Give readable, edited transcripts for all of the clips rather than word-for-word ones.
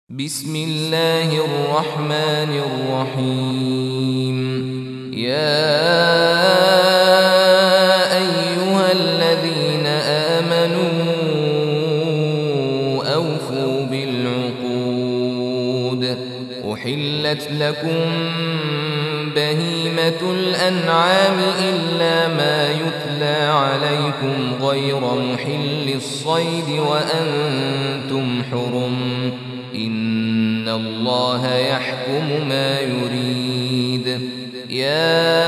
بسم الله الرحمن الرحيم. يا أيها الذين آمنوا أوفوا بالعقود. أحلت لكم بهيمة الأنعام إلا ما يتلى عليكم غير محل الصيد وأنتم حرم. إن الله يحكم ما يريد. يا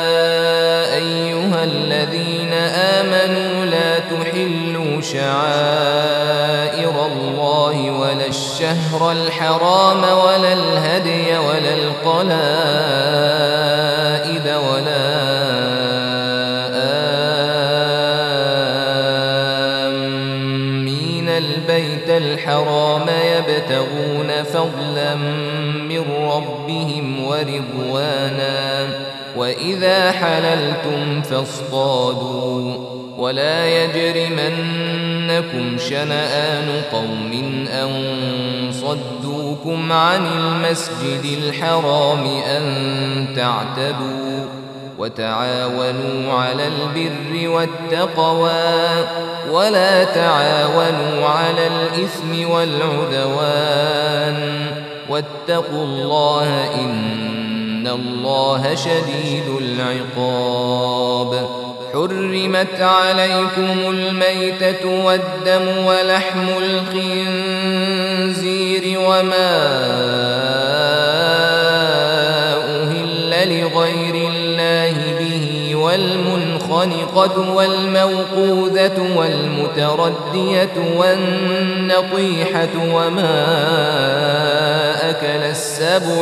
أيها الذين آمنوا لا تحلوا شعائر الله ولا الشهر الحرام ولا الهدي ولا القلائد ولا آمين البيت الحرام يبتغون فضلا من ربهم ورضوانا. وإذا حللتم فاصطادوا ولا يجرمنكم شنآن قوم أن صدوكم عن المسجد الحرام أن تعتدوا. وتعاونوا على البر والتقوى ولا تعاونوا على الإثم والعدوان. واتقوا الله إن الله شديد العقاب. حرمت عليكم الميتة والدم ولحم الخنزير وما أهل لغير الله به والمنخنقة والموقوذة والمتردية والنطيحة وما أكل السبع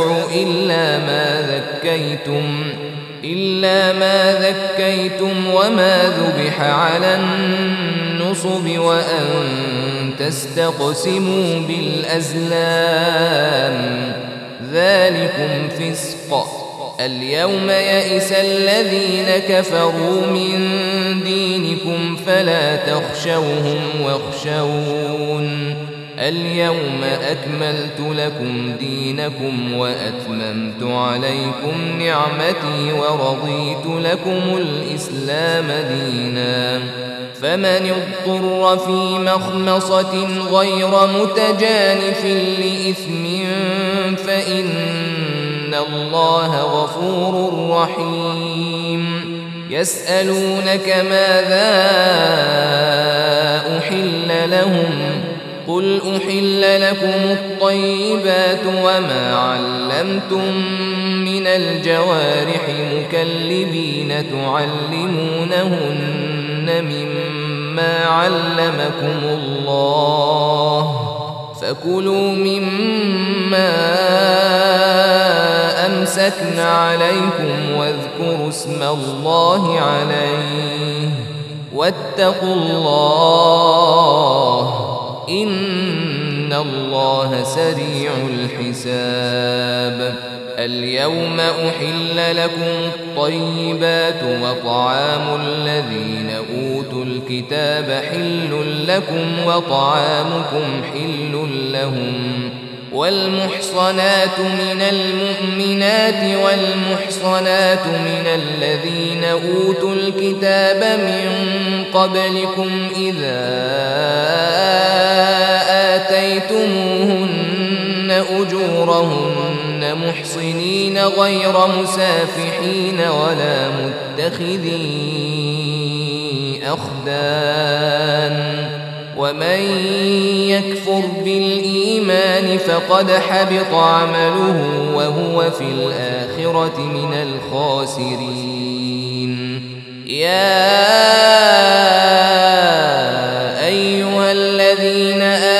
إلا ما ذكيتم وما ذبح على النصب وأن تستقسموا بالأزلام ذلكم فسق. اليوم يئس الذين كفروا من دينكم فلا تخشوهم واخشون. اليوم أكملت لكم دينكم وأتممت عليكم نعمتي ورضيت لكم الإسلام دينا. فمن اضطر في مخمصة غير متجانف لإثم فإن الله غفور رحيم. يسألونك ماذا أحل لهم قل أحل لكم الطيبات وما علمتم من الجوارح مكلبين تعلمونهن مما علمكم الله فكلوا مما أمسكن عليكم واذكروا اسم الله عليه واتقوا الله إن الله سريع الحساب. اليوم أحل لكم الطيبات وطعام الذين أوتوا الكتاب حل لكم وطعامكم حل لهم. والمحصنات من المؤمنات والمحصنات من الذين أوتوا الكتاب من قبلكم إذا آتيتموهن أجورهن محصنين غير مسافحين ولا متخذي أخدان. ومن يكفر بالإيمان فقد حبط عمله وهو في الآخرة من الخاسرين. يا أيها الذين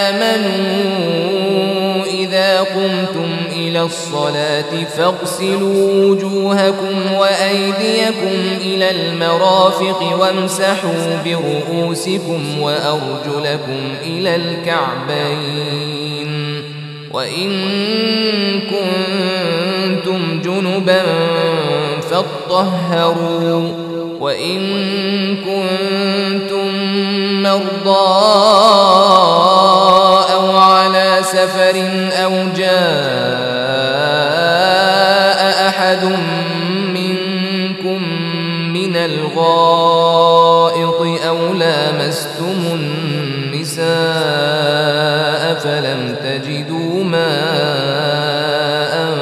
آمنوا إذا قمتم إلى الصلاة فاغسلوا وجوهكم وأيديكم إلى المرافق وامسحوا برؤوسكم وأرجلكم إلى الكعبين. وإن كنتم جنبا فاطهروا وإن كنتم مرضى أو على سفر أو جاء أحد منكم من الغائط أو لامستم النساء فلم تجدوا ماء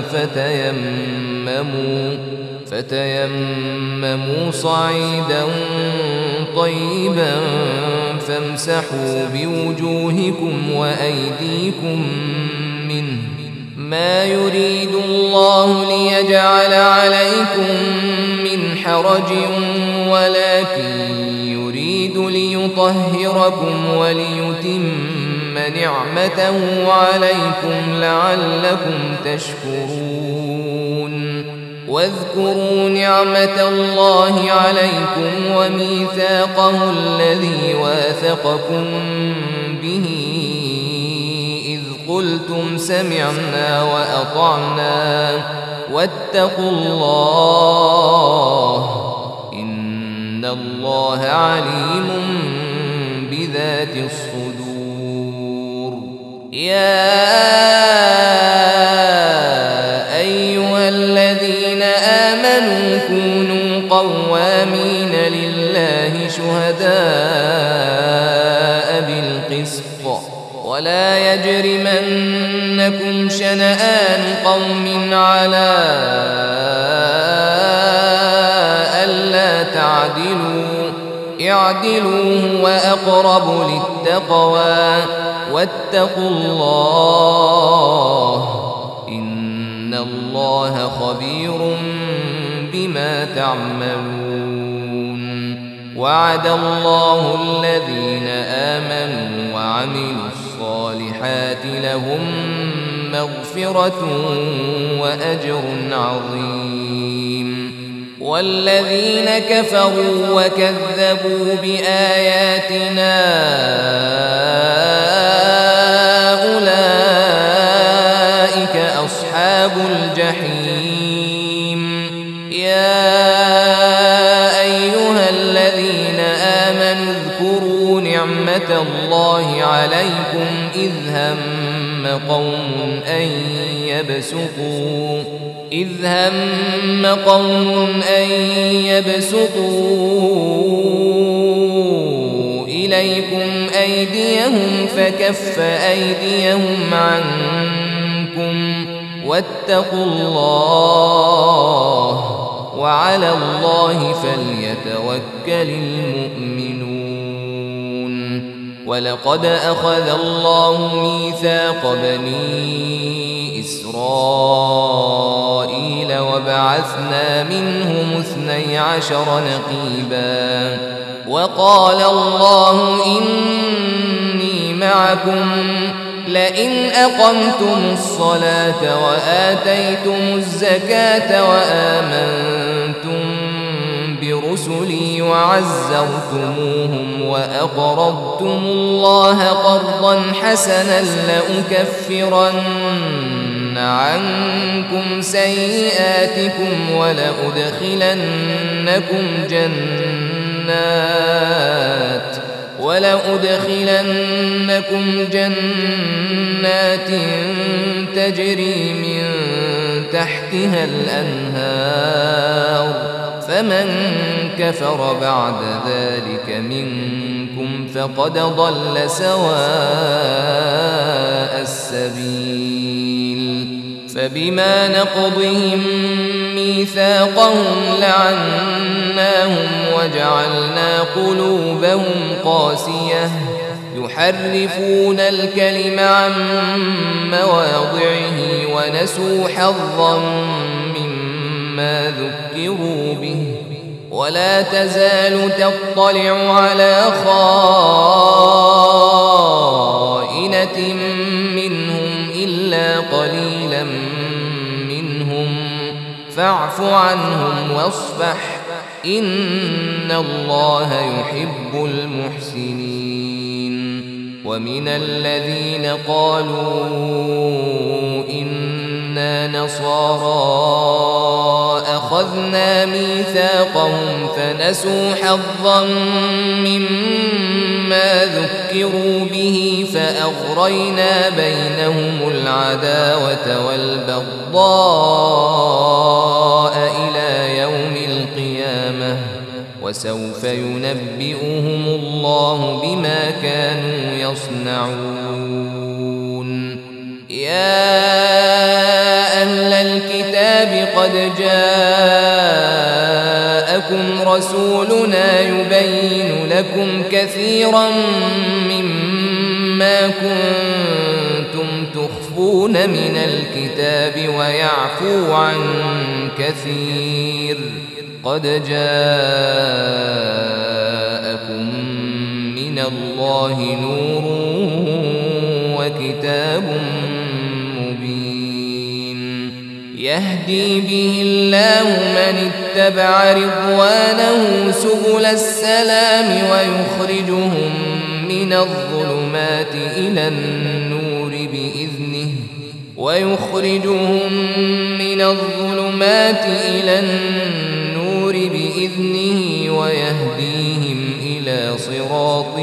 فتيمموا صعيدا طيبا فامسحوا بوجوهكم وأيديكم منه ما يريد الله ليجعل عليكم من حرج ولكن يريد ليطهركم وليتم نعمته عليكم لعلكم تشكرون واذكروا نعمة الله عليكم وميثاقه الذي واثقكم به إذ قلتم سمعنا وأطعنا واتقوا الله إن الله عليم بذات الصدور يا أيها الذين آمنوا كونوا قوامين لله شهداء بالقسط ولا يجرمنكم شنآن قوم على ألا تعدلوا اعدلوا هو أقرب للتقوى واتقوا الله إن الله خبير بما تعملون وعد الله الذين آمنوا وعملوا الصالحات لهم مغفرة وأجر عظيم والذين كفروا وكذبوا بآياتنا أولئك أصحاب الجحيم يا أيها الذين آمنوا اذكروا نعمة الله عليكم إذ هم قوم أن يبسطوا إليكم أيديهم فكف أيديهم عنكم واتقوا الله وعلى الله فليتوكل المؤمنون ولقد أخذ الله ميثاق بني إسرائيل وبعثنا منهم 12 نقيبا وقال الله إني معكم لئن أقمتم الصلاة وآتيتم الزكاة وآمنتم برسلي وعزرتموهم وأقرضتم الله قرضا حسنا لأكفرن عنكم سيئاتكم ولأدخلنكم جنات تجري من تحتها الأنهار فمن كفر بعد ذلك منكم فقد ضل سواء السبيل فبما نقضهم ميثاقهم لعناهم وجعلنا قلوبهم قاسية يحرفون الكلم عن مواضعه ونسوا حظا مما ذكروا به ولا تزال تطلع على خائنة منهم إلا قليلا منهم فاعف عنهم واصفح إن الله يحب المحسنين ومن الذين قالوا إنا نصارى أخذنا وأخذنا ميثاقهم فنسوا حظا مما ذكروا به فأغرينا بينهم العداوة والبغضاء إلى يوم القيامة وسوف ينبئهم الله بما كانوا يصنعون. يا أهل الكتاب قد جاءكم رسولنا يبين لكم كثيرا مما كنتم تخفون من الكتاب ويعفو عن كثير. قد جاءكم من الله نور وكتاب مبين يهدي به الله من اتبع رضوانه سبل السلام ويخرجهم من الظلمات إلى النور بإذنه ويهديهم إلى صراط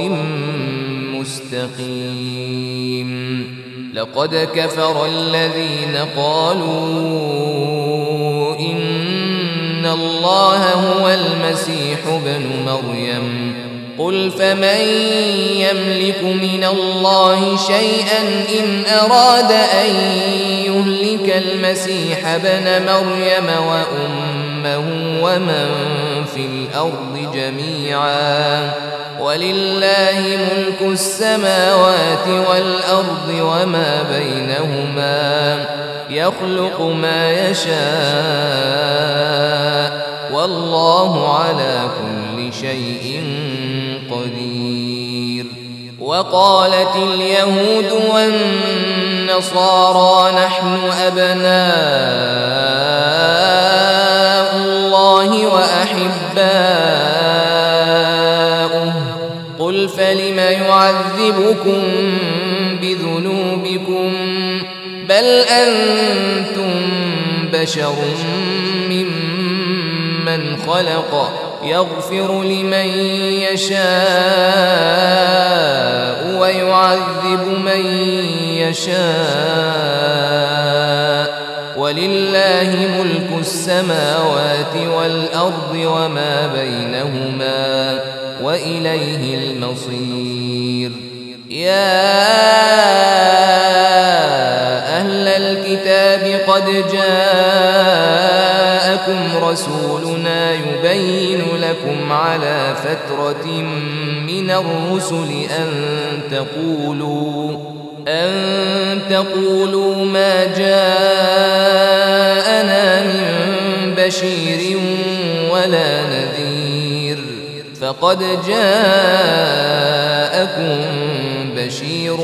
مستقيم. لقد كفر الذين قالوا إن الله هو المسيح ابن مريم قل فمن يملك من الله شيئا إن أراد أن يهلك المسيح ابن مريم وأمه ومن في الأرض جميعا ولله ملك السماوات والأرض وما بينهما يخلق ما يشاء والله على كل شيء قدير. وقالت اليهود والنصارى نحن أبناء الله وأحباؤه قل فلم يعذبكم بذنوبكم بل أنتم بشر ممن خلق يغفر لمن يشاء ويعذب من يشاء ولله ملك السماوات والأرض وما بينهما وإليه المصير. يا أهل الكتاب قد جاءكم رسولنا يبين لكم على فترة من الرسل أن تقولوا ما جاءنا من بشير ولا نذير فقد جاءكم بشير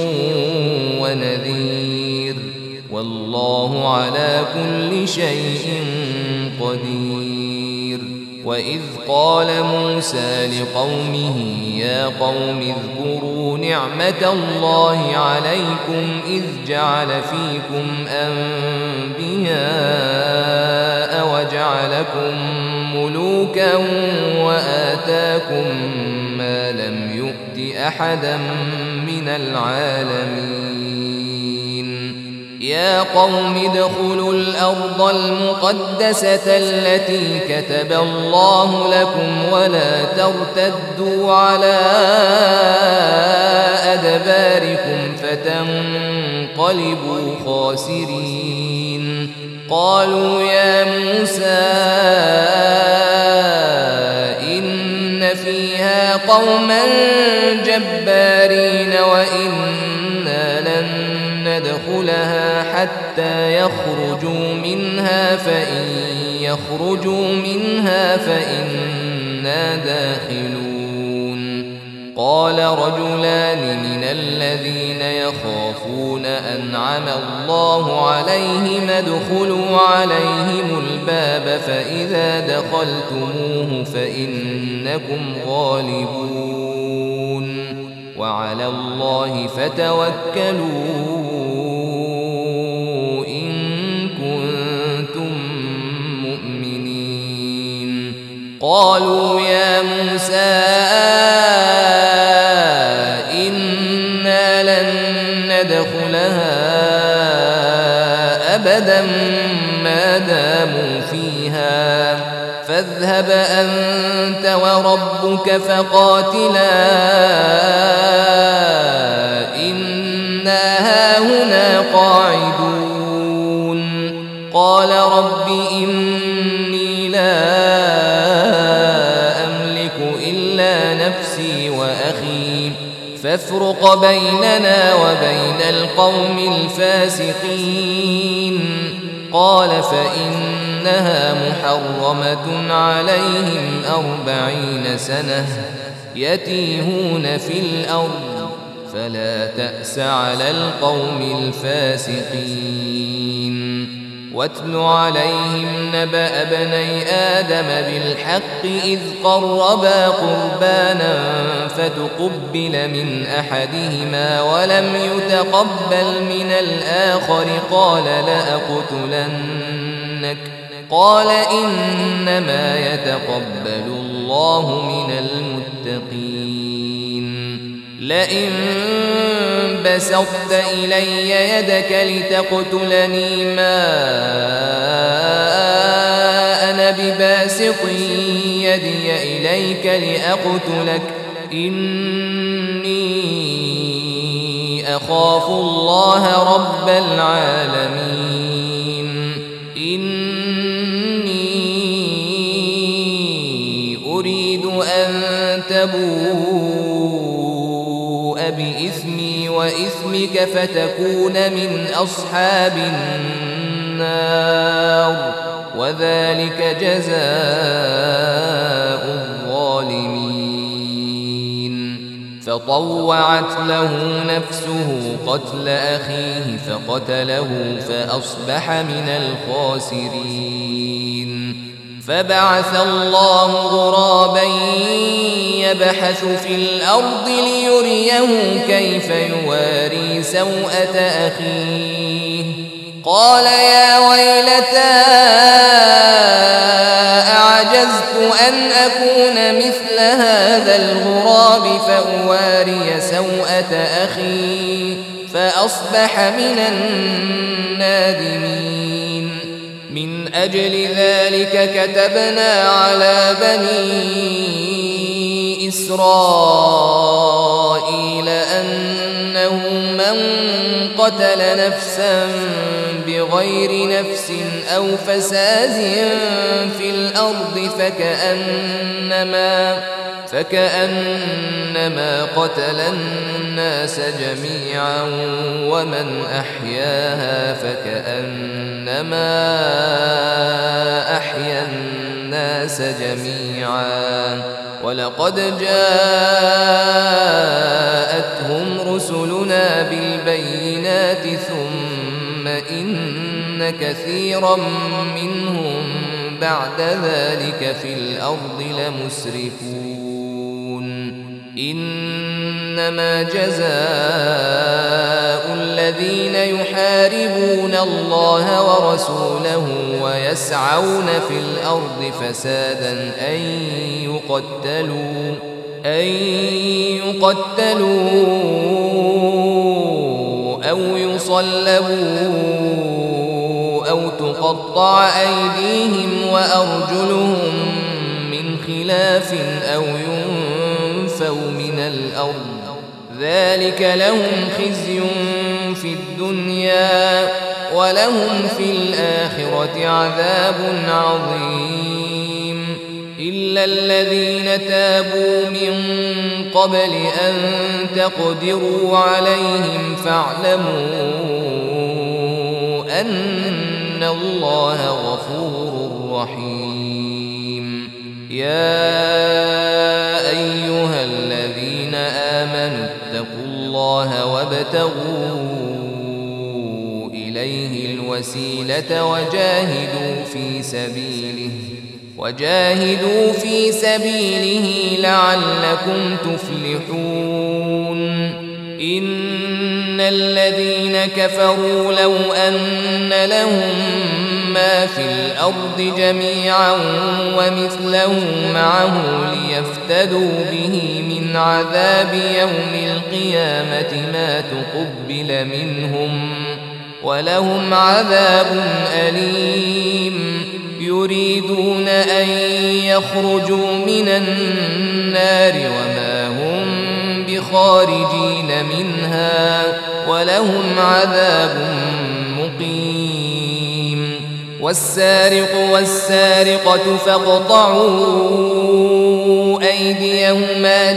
ونذير والله على كل شيء قدير. وإذ قال موسى لقومه يا قوم اذكروا نعمة الله عليكم إذ جعل فيكم أنبياء وجعلكم ملوكا وآتاكم ما لم يؤت أحدا من العالمين. يا قوم ادخلوا الأرض المقدسة التي كتب الله لكم ولا ترتدوا على أدباركم فتنقلبوا خاسرين. قالوا يا موسى إن فيها قوما جبارين وإنا لن ندخلها حتى يخرجوا منها فإنا داخلون. قال رجلان من الذين يخافون أنعم الله عليهم ادخلوا عليهم الباب فإذا دخلتموه فإنكم غالبون وعلى الله فتوكلوا إن كنتم مؤمنين. قالوا يا موسى إنا لن ندخلها أبدا ما داموا فيها فاذهب أنت وربك فقاتلا إنا هاهنا قاعدون قال رب إني لا أملك إلا نفسي وأخي فافرق بيننا وبين القوم الفاسقين قال فإنها محرمة عليهم 40 سنة يتيهون في الأرض فلا تأس على القوم الفاسقين واتل عليهم نبأ ابني آدم بالحق إذ قربا قربانا فتقبل من أحدهما ولم يتقبل من الآخر قال لأقتلنك قال إنما يتقبل الله من المتقين لئن بسطت إلي يدك لتقتلني ما أنا بباسط يدي إليك لأقتلك إني أخاف الله رب العالمين إني أريد أن تبوء بإثمي وإثمك فتكون من أصحاب النار وذلك جزاء الظالمين فطوعت له نفسه قتل أخيه فقتله فأصبح من الخاسرين فبعث الله غرابا يبحث في الأرض ليريه كيف يواري سوءة أخيه قال يا ويلتى أعجزت أن أكون مثل هذا الغراب فأواري سوءة أخي فأصبح من النادمين من أجل ذلك كتبنا على بني إسرائيل أنه من قتل نفسا بغير نفس أو فساد في الأرض فكأنما قتل الناس جميعا ومن أحياها فكأنما أحيا الناس جميعا ولقد جاءتهم رسلنا بالبينات ثم إن كثيرا منهم بعد ذلك في الأرض لمسرفون إنما جزاء الذين يحاربون الله ورسوله ويسعون في الأرض فسادا أن يقتلوا أو يصلبوا أو تقطع أيديهم وأرجلهم من خلاف أو ينفوا من الأرض ذلك لهم خزي في الدنيا ولهم في الآخرة عذاب عظيم إلا الذين تابوا من قبل أن تقدروا عليهم فاعلموا أن الله غفور رحيم يا أيها الذين آمنوا اتقوا الله وابتغوا إليه الوسيلة وجاهدوا في سبيله لعلكم تفلحون إن الذين كفروا لو أن لهم ما في الأرض جميعا ومثله معه ليفتدوا به من عذاب يوم القيامة ما تقبل منهم ولهم عذاب أليم يريدون أن يخرجوا من النار وما هم بخارجين منها ولهم عذاب مقيم والسارق والسارقة فاقطعوا أيديهما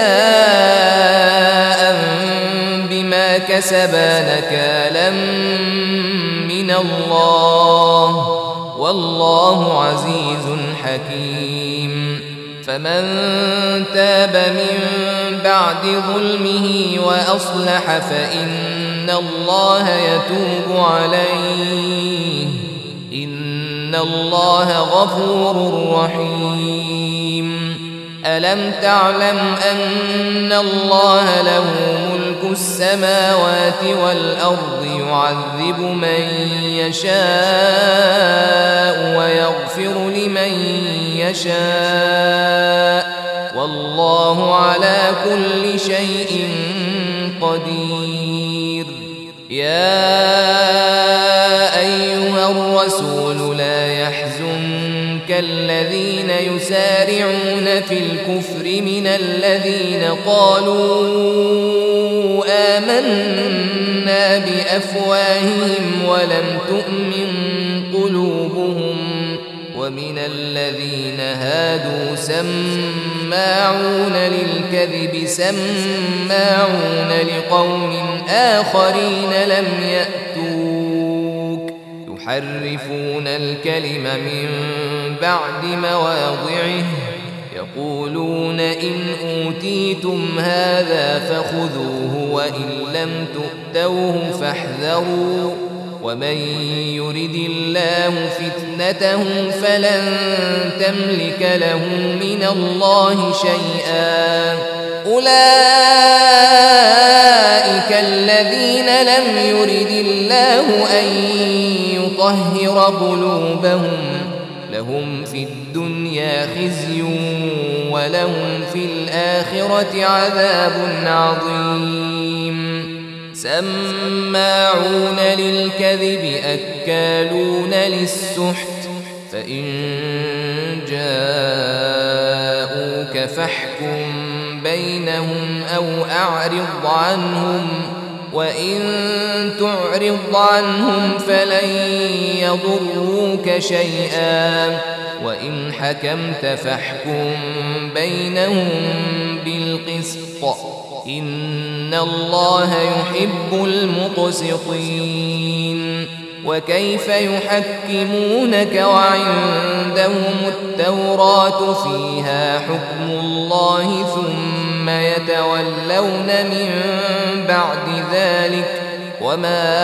جزاء بما كسبا نكالا من الله والله عزيز حكيم فمن تاب من بعد ظلمه وأصلح فإن الله يتوب عليه إن الله غفور رحيم ألم تعلم أن الله له ملك السماوات والأرض يعذب من يشاء ويغفر لمن يشاء والله على كل شيء قدير يا أيها الرسول لا يحزنك الذين يسارعون في الكفر من الذين قالوا آمنا بأفواههم ولم تؤمن قلوبهم ومن الذين هادوا سماعون للكذب سماعون لقوم آخرين لم يأتوك يحرفون الكلم من بعد مواضعه يقولون إن أوتيتم هذا فخذوه وإن لم تؤتوه فاحذروا ومن يرد الله فتنته فلن تملك له من الله شيئا أولئك الذين لم يرد الله أن يطهر قلوبهم لهم في الدنيا خزي ولهم في الآخرة عذاب عظيم سماعون للكذب أكالون للسحت فإن جاءوك فاحكم بينهم أو أعرض عنهم وإن تعرض عنهم فلن يضروك شيئا وإن حكمت فاحكم بينهم بالقسط إن الله يحب المقسطين وكيف يحكمونك وعندهم التوراة فيها حكم الله ثم يتولون من بعد ذلك وما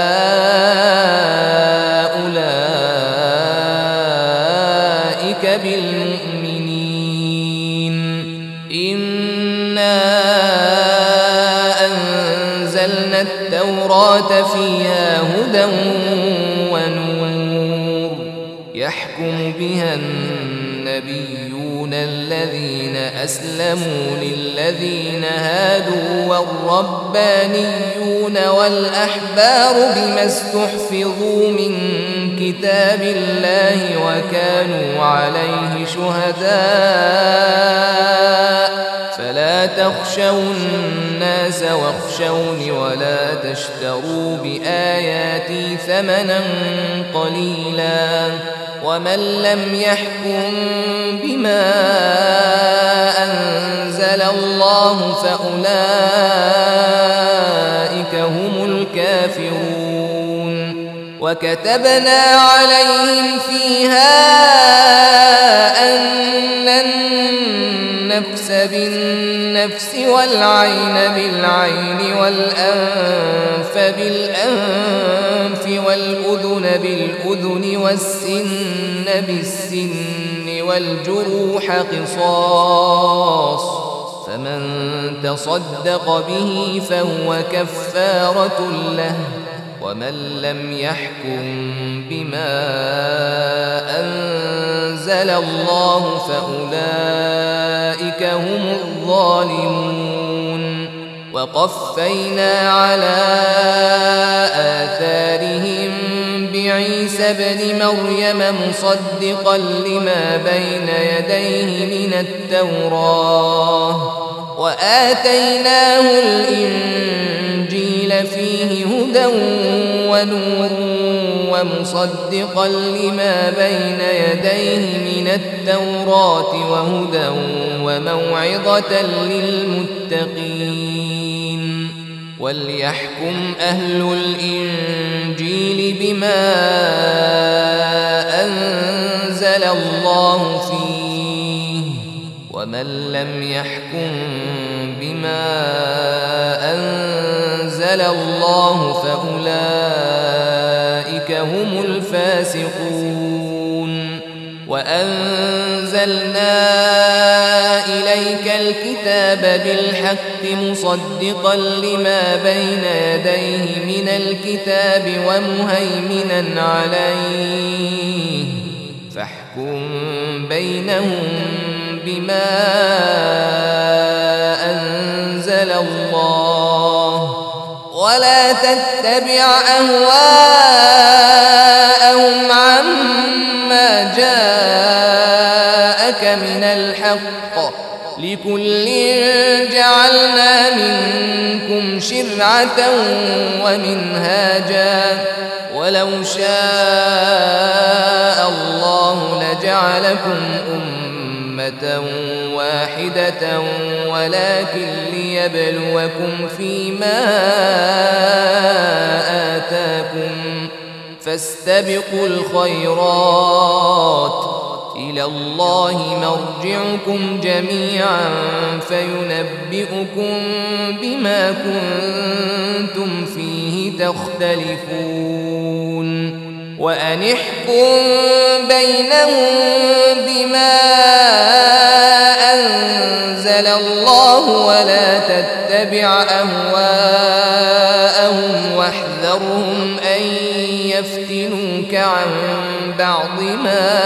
أولئك بالمؤمنين إنا أنزلنا التوراة فيها هدى ونور يحكم بها النبيون الذين أسلموا للذين هادوا والربانيون والأحبار بما استحفظوا من كتاب الله وكانوا عليه شهداء فلا تخشوا الناس واخشوني ولا تشتروا بآياتي ثمنا قليلا ومن لم يحكم بما أنزل الله فأولئك هم الكافرون وكتبنا عليهم فيها أن النفس بالنفس والعين بالعين والأنف بالأنف والأذن بالأذن والسن بالسن والجروح قصاص فمن تصدق به فهو كفارة له ومن لم يحكم بما أنزل الله فأولئك هم الظالمون وقفينا على آثارهم بعيسى ابن مريم مصدقا لما بين يديه من التوراة وآتيناه الإنجيل فيه هدى ونور ومصدقا لما بين يديه من التوراة وهدى وموعظة للمتقين وليحكم أهل الإنجيل بما أنزل الله فيه ومن لم يحكم بما أنزل الله فأولئك هم الفاسقون وأنزلنا إليك الكتاب بالحق مصدقا لما بين يديه من الكتاب ومهيمنا عليه فاحكم بينهم بما أنزل الله ولا تتبع أهواءهم عما جاءك من الحق لكل جعلنا منكم شرعة ومنهاجا ولو شاء الله لجعلكم أمة واحدة ولكن ليبلوكم فيما آتاكم فاستبقوا الخيرات إلى الله مرجعكم جميعا فينبئكم بما كنتم فيه تختلفون وأن احكم بينهم بما أنزل الله ولا تتبع أهواءهم واحذرهم أن يفتنوك عن بعض ما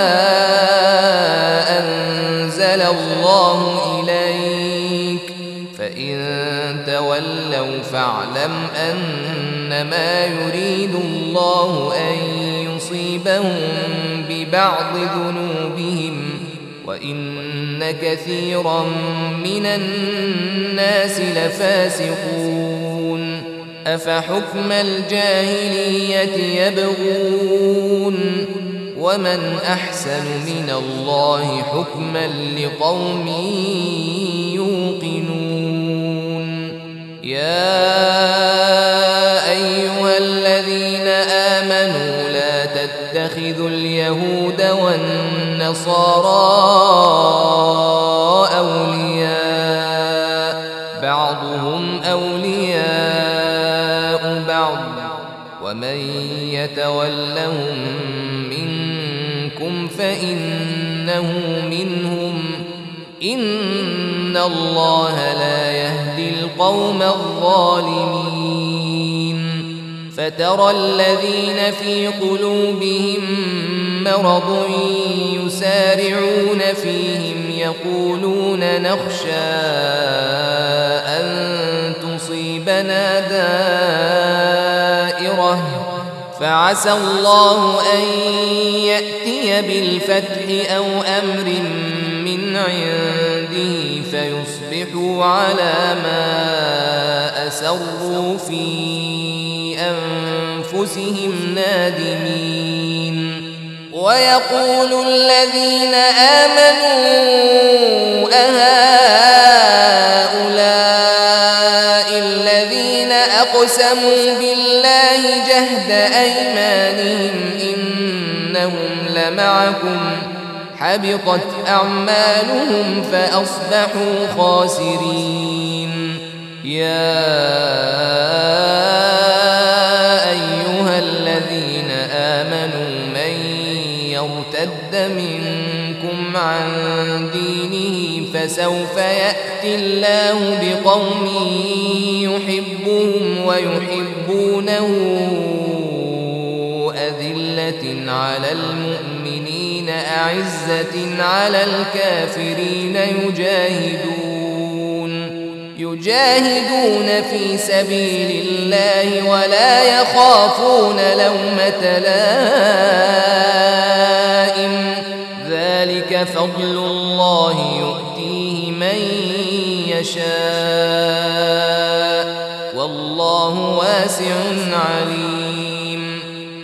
أنزل الله إليك فإن تولوا فاعلم أنما يريد الله أن يصيبهم ببعض ذنوبهم وإن كثيرا من الناس لفاسقون أفحكم الجاهلية يبغون ومن أحسن من الله حكما لقوم يوقنون يا أيها الذين آمنوا لا تتخذوا اليهود والنصارى أولياء بعضهم أولياء بعض ومن يتولهم منكم فإنه منهم إن الله لا يهدي القوم الظالمين فترى الذين في قلوبهم مرض يسارعون فيهم يقولون نخشى أن تصيبنا دائرة فعسى الله أن يأتي بالفتح أو أمر من عنده فيصبحوا على ما أسروا في أنفسهم نادمين ويقول الذين آمنوا أهؤلاء الذين أقسموا بالله جهد أيمانهم إنهم لمعكم حبطت أعمالهم فأصبحوا خاسرين يا أيها الذين آمنوا من يرتد منكم عن دينه فسوف يأتي الله بقوم يحبهم ويحبونه أذلة على المؤمنين أعزة على الكافرين يجاهدون في سبيل الله ولا يخافون لومة لائم ذلك فضل الله يؤتيه من يشاء والله واسع عليم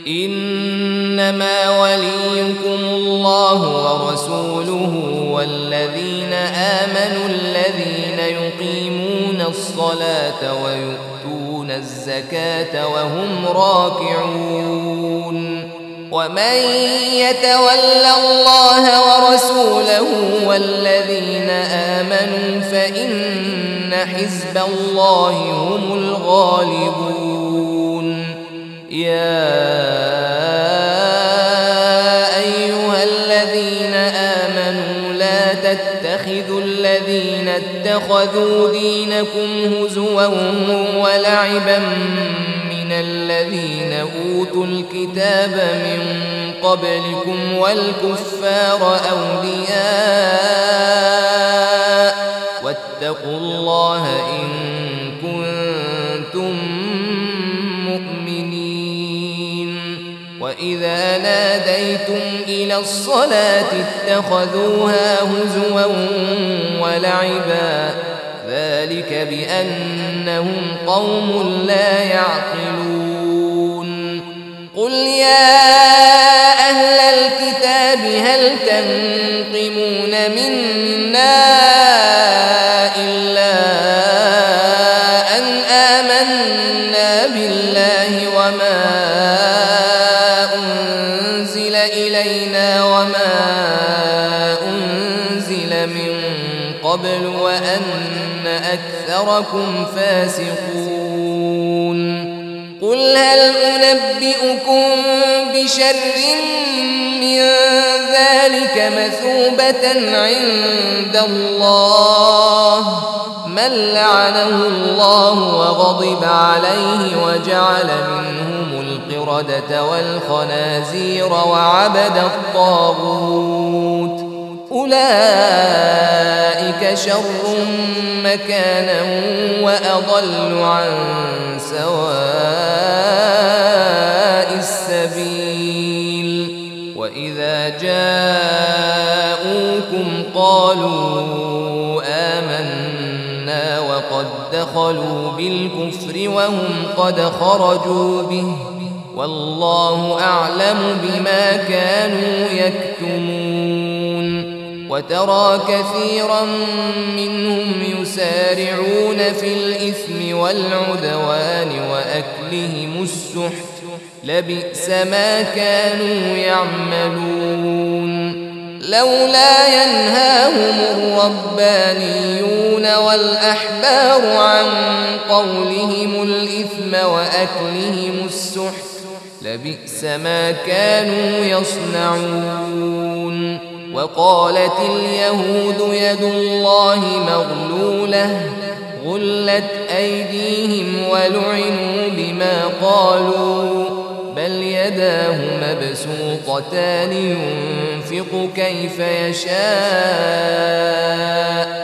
إنما وليكم الله ورسوله والذين آمنوا الذين يقيمون الصلاة ويؤتون الزكاة وهم راكعون ومن يتول الله ورسوله والذين آمنوا فإن حزب الله هم الغالبون يا أيها الذين آمنوا لا تتخذوا الذين اتخذوا دينكم هزوا ولعبا من الذين أوتوا الكتاب من قبلكم والكفار أولياء واتقوا الله إن كنتم مؤمنين وإذا ناديتم إلى الصلاة اتخذوها هزوا ولعبا ذلك بأنهم قوم لا يعقلون قل يا أهل الكتاب هل تنقمون منا إلا أن آمنا بالله وما أنزل إلينا وما أنزل من قبل وأن أكثركم فاسقون قل هل أنبئكم بشر من ذلك مثوبة عند الله من لعنه الله وغضب عليه وجعل منهم القردة والخنازير وعبد الطاغوت أولئك شر مكانا وأضل عن سواء السبيل وإذا جاءوكم قالوا آمنا وقد دخلوا بالكفر وهم قد خرجوا به والله أعلم بما كانوا يكتمون وترى كثيرا منهم يسارعون في الإثم والعدوان وأكلهم السحت لبئس ما كانوا يعملون لولا ينهاهم الربانيون والأحبار عن قولهم الإثم وأكلهم السحت لبئس ما كانوا يصنعون وقالت اليهود يد الله مغلولة غلت أيديهم ولعنوا بما قالوا بل يداه مبسوطتان ينفق كيف يشاء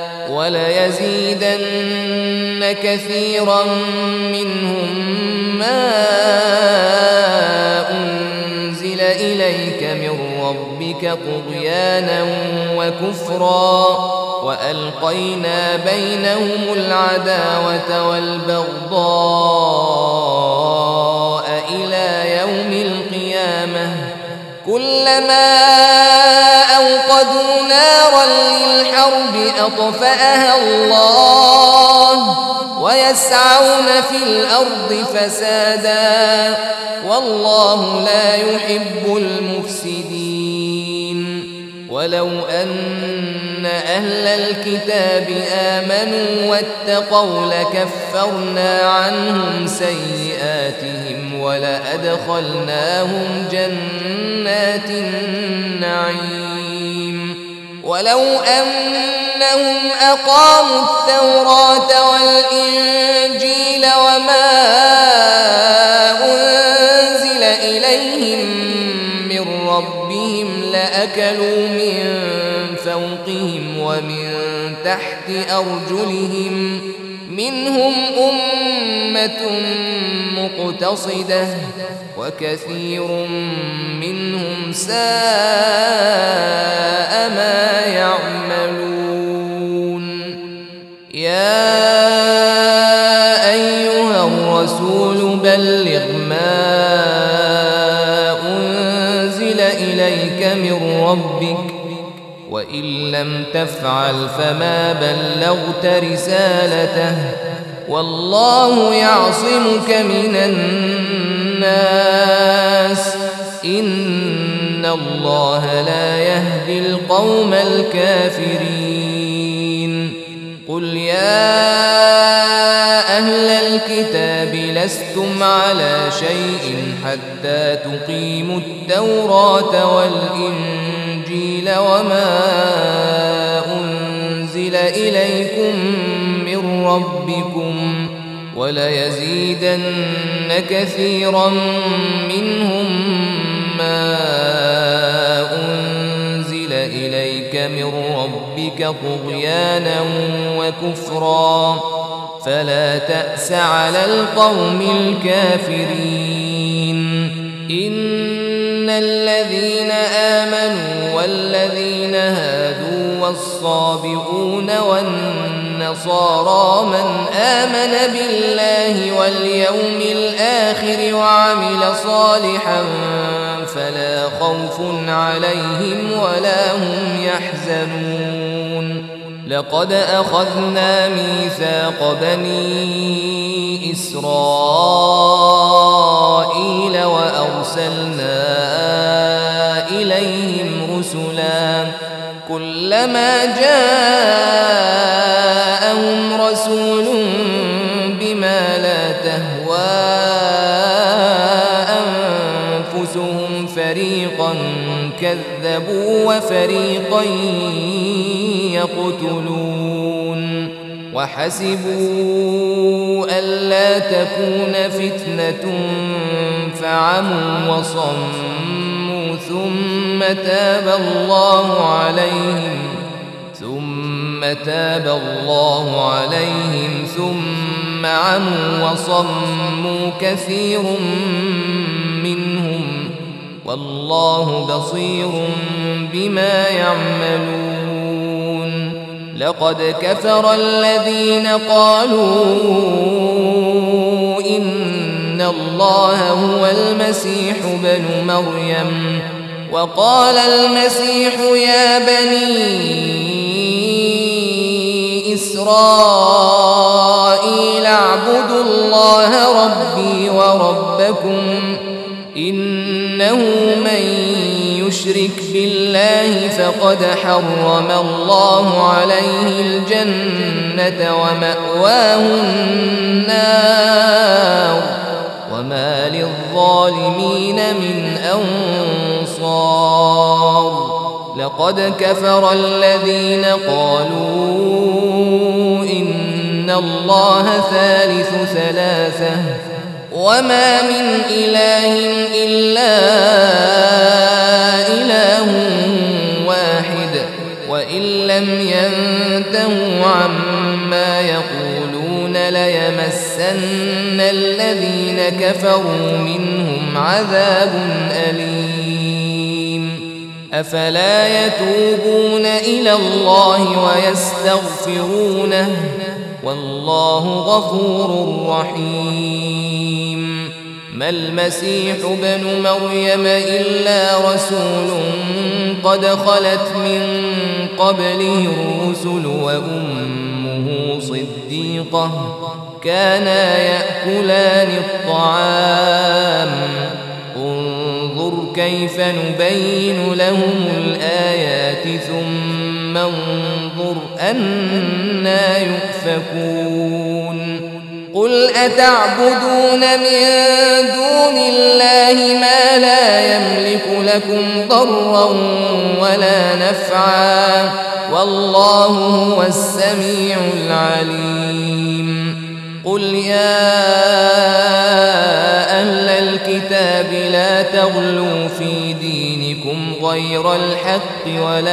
وليزيدن كثيرا منهم ما أنزل إليك من ربك طغيانا وكفرا وألقينا بينهم العداوة والبغضاء إلى يوم القيامة كلما أوقدوا نارا للحرب أطفأها الله ويسعون في الأرض فسادا والله لا يحب المفسدين ولو أن أهل الكتاب آمنوا واتقوا لكفرنا عنهم سيئاتهم ولأدخلناهم جنات النعيم ولو أنهم أقاموا التوراة والإنجيل وما أنزل إليهم من ربهم لأكلوا من فوقهم ومن تحت أرجلهم منهم أمة مقتصدة وكثير منهم ساء ما يعملون. يا أيها الرسول بلغ ما أنزل إليك من ربك وإن لم تفعل فما بلغت رسالته والله يعصمك من الناس إن الله لا يهدي القوم الكافرين. قل يا أهل الكتاب لستم على شيء حتى تقيموا التوراة والإنجيل وما أنزل إليكم من ربكم وليزيدن كثيرا منهم ما أنزل إليك من ربك طغيانا وكفرا فلا تأس على القوم الكافرين. إن الذين آمنوا والذين هادوا والصابئون والنصارى من آمن بالله واليوم الآخر وعمل صالحا فلا خوف عليهم ولا هم يحزنون. لقد أخذنا ميثاق بني إسرائيل وأرسلنا إليهم رسلا كلما جاءهم رسول بما لا تهوى أنفسهم فريقا كذبوا وفريقا يقتلون وحسبوا ألا تكون فتنة فعموا وصموا ثم تاب الله عليهم ثم عموا وصموا كثير منهم والله بصير بما يعملون. لقد كفر الذين قالوا إن الله هو المسيح بن مريم وقال المسيح يا بني إسرائيل اعبدوا الله ربي وربكم إنه من يشرك بالله فقد حرم الله عليه الجنة ومأواه النار وما للظالمين من أنصار. لقد كفر الذين قالوا إن الله ثالث ثلاثة وما من إله إلا إله واحد وإن لم ينتهوا عما يقولون ليمسن الذين كفروا منهم عذاب أليم. أفلا يتوبون إلى الله ويستغفرونه والله غفور رحيم. ما المسيح ابن مريم إلا رسول قد خلت من قبله الرسل وأمه صديقة كانا يأكلان الطعام انظر كيف نبين لهم الآيات ثم انظر أنا يؤفكون. قل أتعبدون من دون الله ما لا يملك لكم ضرا ولا نفعا والله هو السميع العليم قل يا أهل الكتاب لا تغلوا في دينكم غير الحق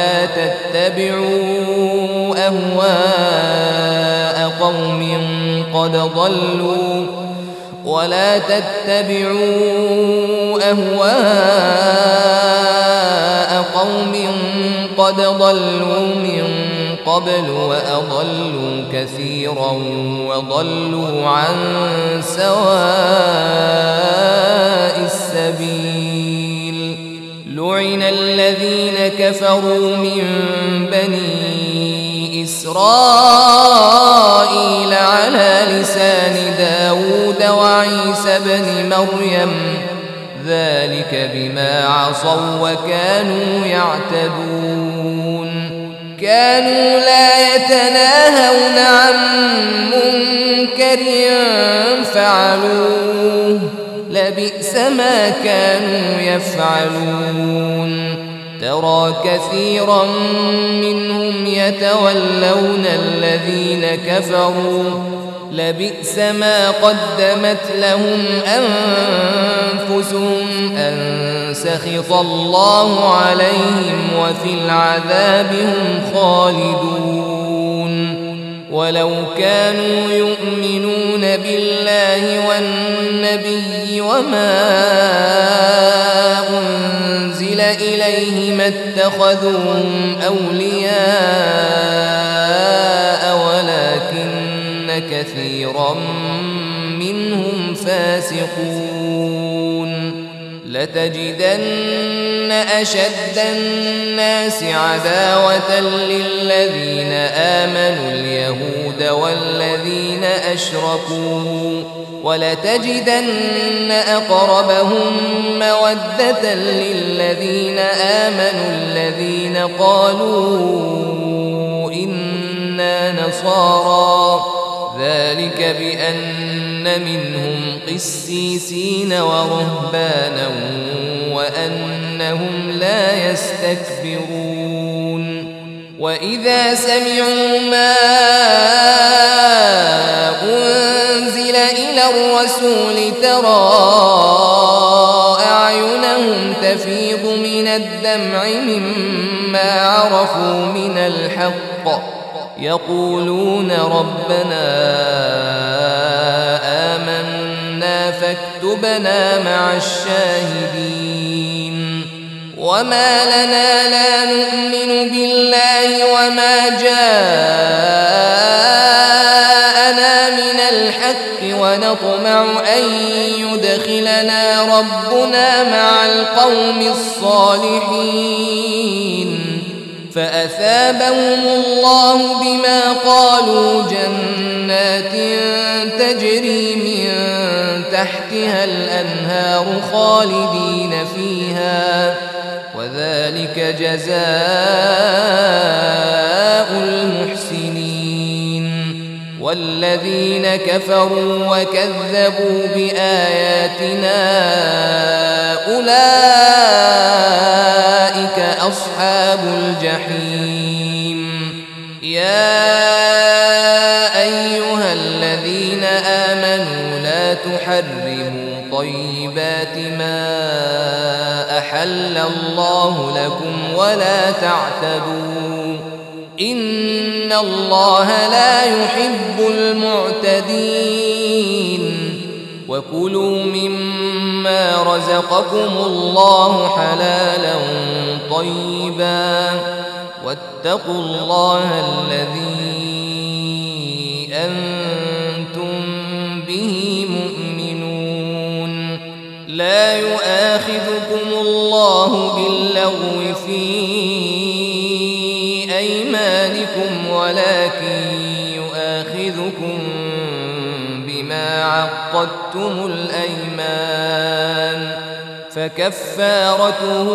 ولا تتبعوا أهواء قوم قد ضلوا من قبل وأضلوا كثيرا وضلوا عن سواء السبيل لعن الذين كفروا من بني إسرائيل على لسان داود وعيسى بن مريم ذلك بما عصوا وكانوا يعتدون كانوا لا يتناهون عن منكر فعلوه لبئس ما كانوا يفعلون ترى كثيرا منهم يتولون الذين كفروا لبئس ما قدمت لهم أنفسهم أن سخط الله عليهم وفي العذاب هم خالدون ولو كانوا يؤمنون بالله والنبي وما أنزل إليه ما اتخذوهم أولياء ولكن كثيرا منهم فاسقون لتجدن أشد الناس عداوة للذين آمنوا اليهود والذين أشركوا ولتجدن أقربهم مودة للذين آمنوا الذين قالوا إنا نصارى ذلك بأن منهم قسيسين ورهبانا وأنهم لا يستكبرون وإذا سمعوا ما أنزل إلى الرسول ترى أعينهم تفيض من الدمع مما عرفوا من الحق يقولون ربنا آمنا فاكتبنا مع الشاهدين وما لنا لا نؤمن بالله وما جاءنا من الحق ونطمع أن يدخلنا ربنا مع القوم الصالحين فأثابهم الله بما قالوا جنات تجري من تحتها الأنهار خالدين فيها وذلك جزاء المحسنين والذين كفروا وكذبوا بآياتنا أولئك أصحاب الجحيم يا أيها الذين آمنوا لا تحرموا طيبات ما أحل الله لكم ولا تعتدوا إن الله لا يحب المعتدين وكلوا مما رزقكم الله حلالا طيبا واتقوا الله الذي أنتم به مؤمنون لا يؤاخذكم الله باللغو في أيمانكم ولكن يؤاخذكم بما عقدتم الأيمان فكفارته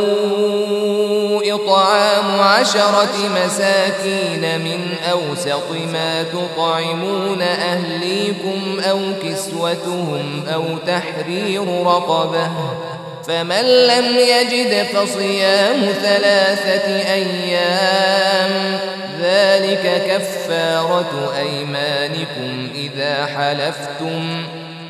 إطعام 10 مساكين من أوسط ما تطعمون أهليكم أو كسوتهم أو تحرير رقبة فمن لم يجد فصيام 3 أيام ذلك كفارة أيمانكم إذا حلفتم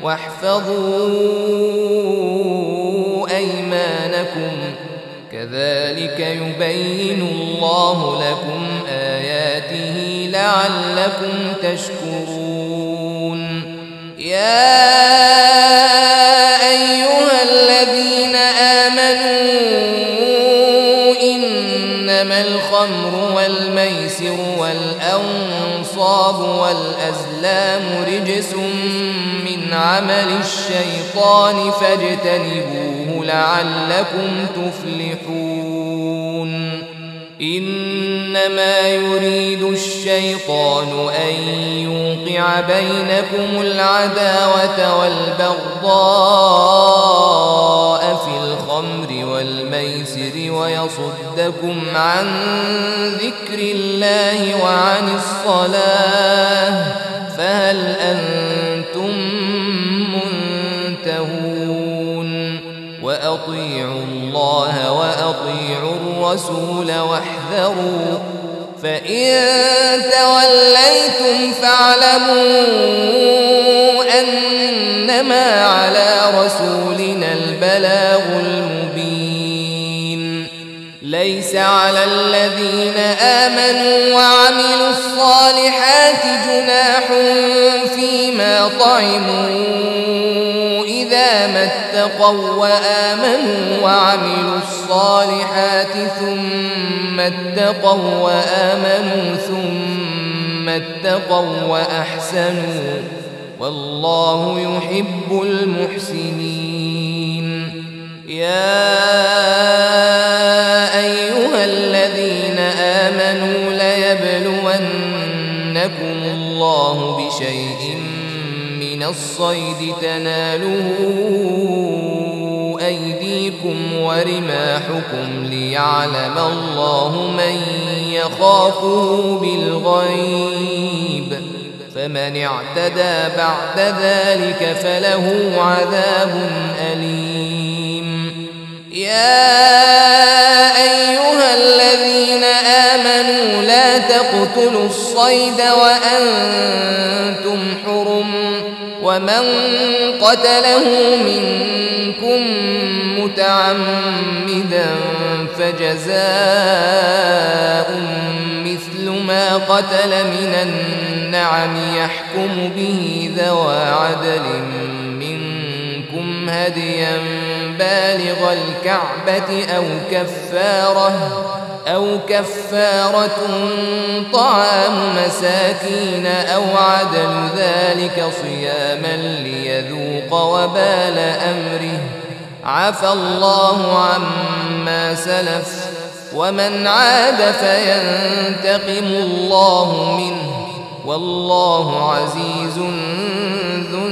واحفظوا أيمانكم كذلك يبين الله لكم آياته لعلكم تشكرون. يا أيها الذين آمنوا إنما الخمر والميسر والأنصاب والأزلام رجس من عمل الشيطان فاجتنبوه لعلكم تفلحون. إنما يريد الشيطان أن يوقع بينكم العداوة والبغضاء في الخمر والميسر ويصدكم عن ذكر الله وعن الصلاة فهل أنتم منتهون؟ وأطيعوا الله وأطيعوا الرسول واحذروا فإن توليتم فاعلموا أنما على رسولنا البلاغ المبين. ليس على الذين آمنوا وعملوا الصالحات جناح فيما طعموا إذا ما اتقوا وآمنوا وعملوا الصالحات ثم اتقوا وآمنوا ثم اتقوا وأحسنوا والله يحب المحسنين. يا أيها الذين آمنوا ليبلونكم الله بشيء من الصيد تناله أيديكم ورماحكم ليعلم الله من يخافه بالغيب فمن اعتدى بعد ذلك فله عذاب أليم. يا أيها الذين آمنوا لا تقتلوا الصيد وأنتم حرم ومن قتله منكم متعمدا فجزاء مثل ما قتل من النعم يحكم به ذوى عدل منكم هديا بالغ الكعبة أو كفارة طعام مساكين أو عدل ذلك صياما ليذوق وبال أمره عفى الله عما سلف ومن عاد فينتقم الله منه والله عزيز ذو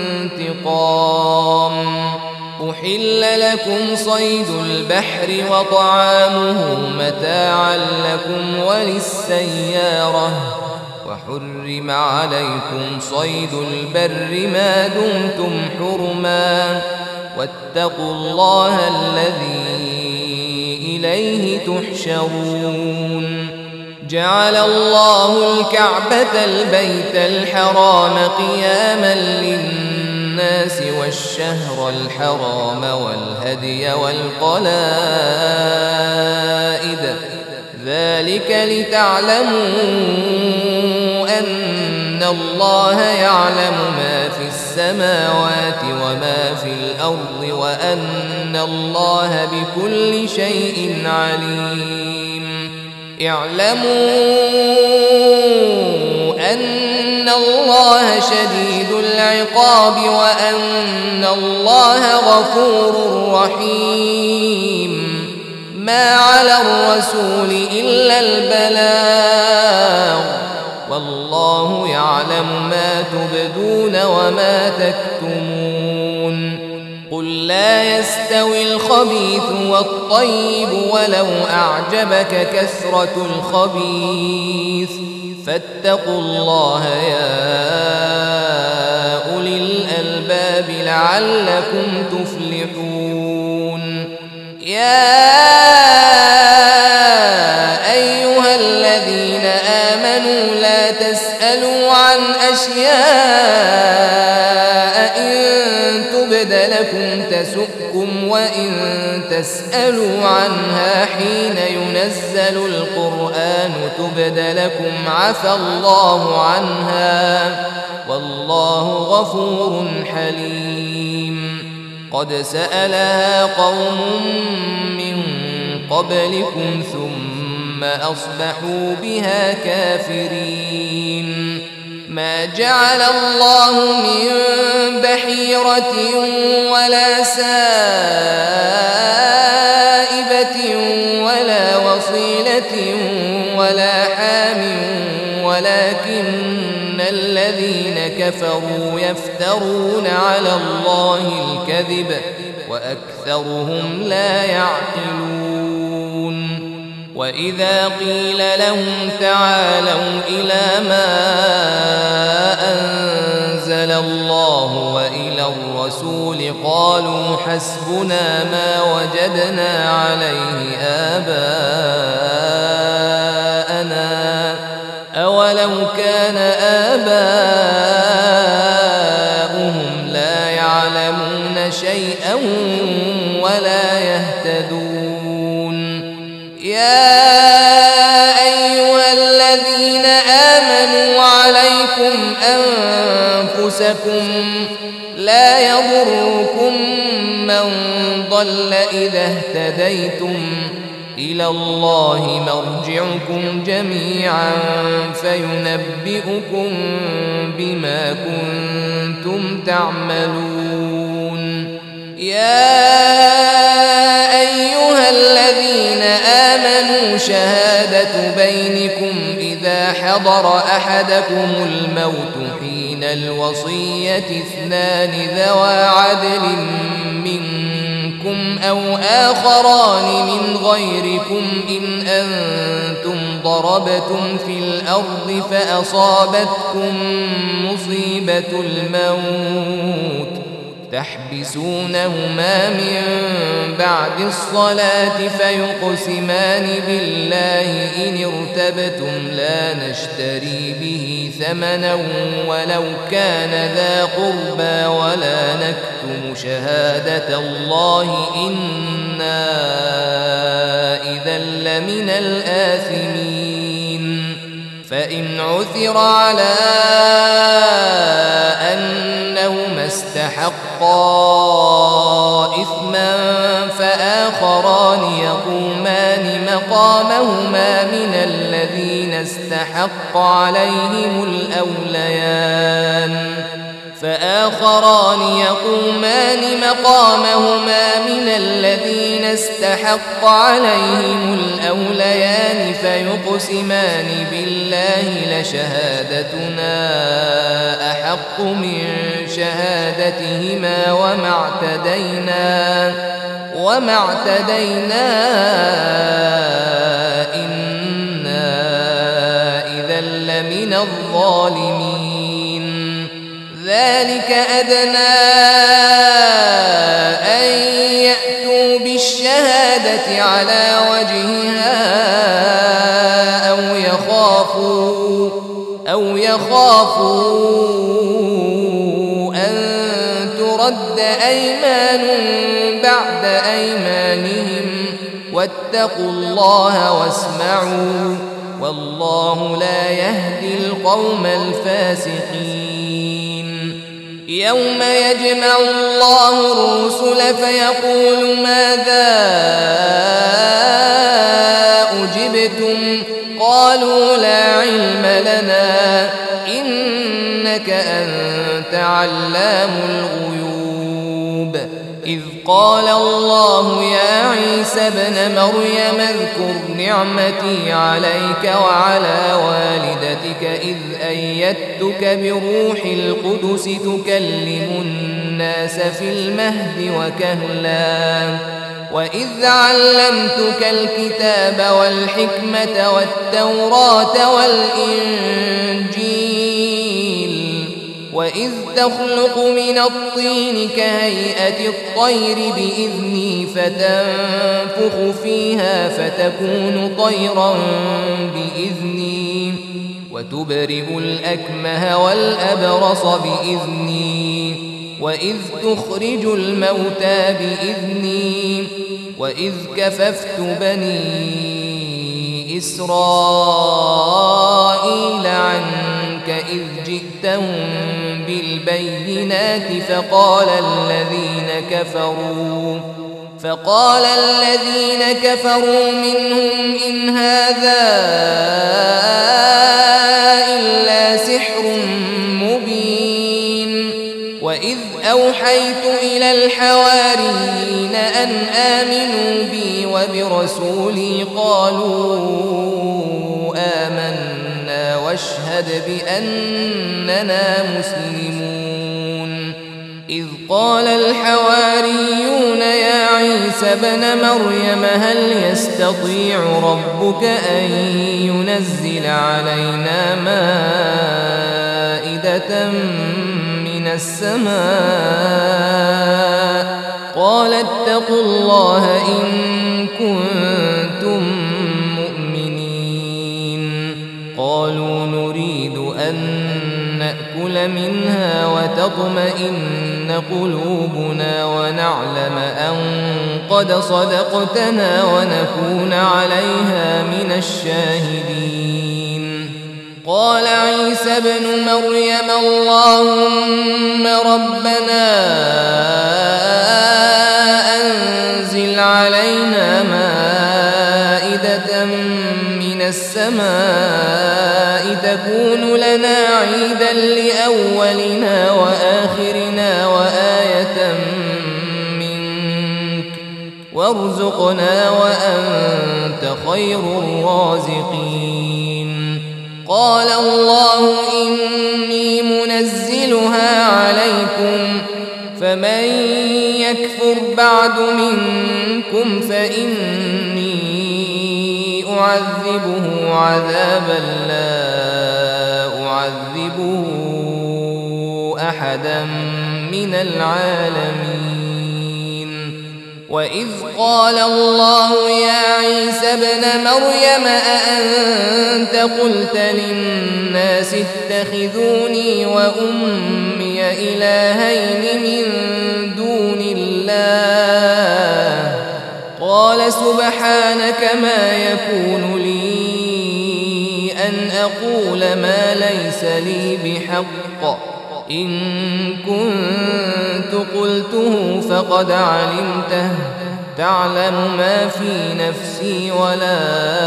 انتقام. أحل لكم صيد البحر وطعامه متاعا لكم وللسيارة وحرم عليكم صيد البر ما دمتم حرما واتقوا الله الذي إليه تحشرون. جعل الله الكعبة البيت الحرام قياما للناس والشهر الحرام والهدي والقلائد ذلك لتعلموا أن الله يعلم ما في السماوات وما في الأرض وأن الله بكل شيء عليم. اعلموا أن الله شديد العقاب وأن الله غفور رحيم. ما على الرسول إلا البلاغ والله يعلم ما تبدون وما تكتمون. قل لا يستوي الخبيث والطيب ولو أعجبك كثرة الخبيث فاتقوا الله يا أولي الألباب لعلكم تفلحون. يا أيها الذين آمنوا لا تسألوا عن أشياء إن تبد لكم تسؤكم وإن تسألوا عنها حين ينزل القرآن تبد لكم عفى الله عنها والله غفور حليم. قد سألها قوم من قبلكم ثم أصبحوا بها كافرين. ما جعل الله من بحيرة ولا سائبة ولا وصيلة ولا حام ولكن الذين كفروا يفترون على الله الكذب وأكثرهم لا يعقلون. وإذا قيل لهم تعالوا إلى ما أنزل الله وإلى الرسول قالوا حسبنا ما وجدنا عليه آباءنا أولو كان آباؤهم لا يعلمون شيئا ولا يهتدون. يا أيها الذين آمنوا عليكم أنفسكم لا يضركم من ضل إذا اهتديتم إلى الله مرجعكم جميعا فينبئكم بما كنتم تعملون. يا أيها الذين آمنوا شهادة بينكم إذا حضر أحدكم الموت حين الوصية اثنان ذوى عدل منكم أو آخران من غيركم إن أنتم ضربتم في الأرض فأصابتكم مصيبة الموت تحبسونهما من بعد الصلاة فيقسمان بالله إن ارتبتم لا نشتري به ثمنا ولو كان ذا قربى ولا نكتم شهادة الله إنا إذا لمن الآثمين. فإن عثر على أنهما استحقا إثما فآخران يقومان مقامهما من الذين استحق عليهم الأوليان فيقسمان بالله لشهادتنا أحق من شهادتهما وما اعتدينا إنا إذا لمن الظالمين. ذلك أدنى أن يأتوا بالشهادة على وجهها أو يخافوا أن ترد أيمان بعد أيمانهم واتقوا الله واسمعوا والله لا يهدي القوم الفاسقين. يوم يجمع الله الرسل فيقول ماذا أجبتم قالوا لا علم لنا إنك أنت علام الغيوب. إذ قال الله يا عيسى ابن مريم اذكر نعمتي عليك وعلى والدتك إذ أيدتك بروح القدس تكلم الناس في المهد وكهلا وإذ علمتك الكتاب والحكمة والتوراة والإنجيل وإذ تخلق من الطين كهيئة الطير بإذني فتنفخ فيها فتكون طيرا بإذني وتبرئ الأكمه والأبرص بإذني وإذ تخرج الموتى بإذني وإذ كففت بني إسرائيل عنك إذ جئتهم بالبينات فقال الذين كفروا منهم إن هذا إلا سحر مبين وإذ أوحيت إلى الحواريين أن آمنوا بي وبرسولي قالوا آمنا واشهد بأننا مسلمون إذ قال الحواريون يا عيسى ابن مريم هل يستطيع ربك أن ينزل علينا مائدة من السماء قال اتقوا الله إن كنتم مؤمنين قالوا نريد أن نأكل منها وتطمئن قلوبنا ونعلم أن قد صدقتنا ونكون عليها من الشاهدين قال عيسى ابن مريم اللهم ربنا أنزل علينا مائدة من السماء تكون لنا عيدا لأولنا وآخرنا وآية منك وارزقنا وأنت خير الرازقين قال الله إني منزلها عليكم فمن يكفر بعد منكم فإني أعذبه عذابا لا أعذبه أحدا من العالمين وإذ قال الله يا عيسى ابن مريم أأنت قلت للناس اتخذوني وأمي إلهين من دون الله قال سبحانك ما يكون لي أن أقول ما ليس لي بحق إن كنت قلته فقد علمته تعلم ما في نفسي ولا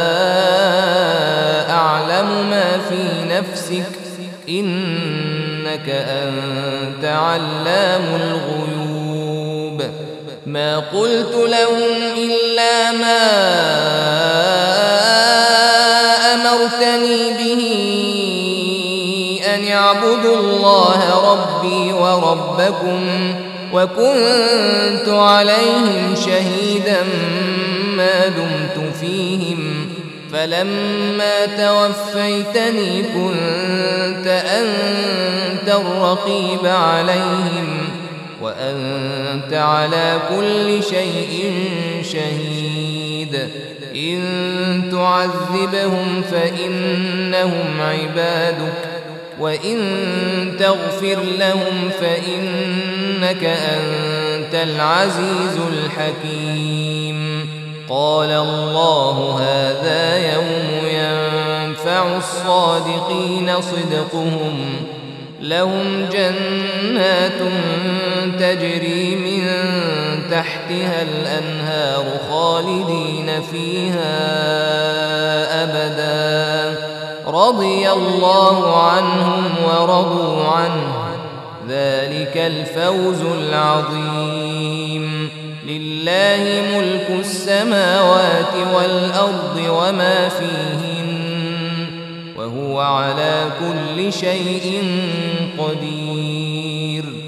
أعلم ما في نفسك إنك أنت علام الغيوب ما قلت لهم إلا ما أمرتني به أن اعبدوا الله ربي وربكم وكنت عليهم شهيدا ما دمت فيهم فلما توفيتني كنت أنت الرقيب عليهم وأنت على كل شيء شهيد إن تعذبهم فإنهم عبادك وإن تغفر لهم فإنك أنت العزيز الحكيم قال الله هذا يوم ينفع الصادقين صدقهم لهم جنات تجري من تحتها الأنهار خالدين فيها أبدا رضي الله عنهم ورضوا عنه ذلك الفوز العظيم لله ملك السماوات والأرض وما فيهن وهو على كل شيء قدير